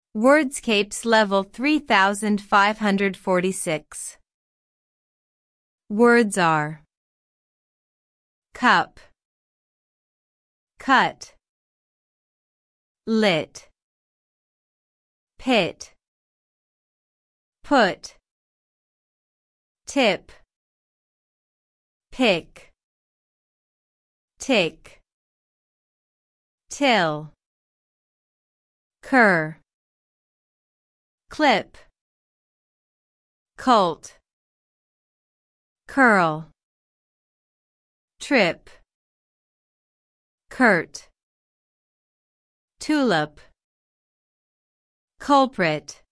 Wordscapes level 3546. Words are cup, cut, lit, pit, put, tip, pick, tick, till, cur, clip, colt, curl, trip, curt, tulip, culprit,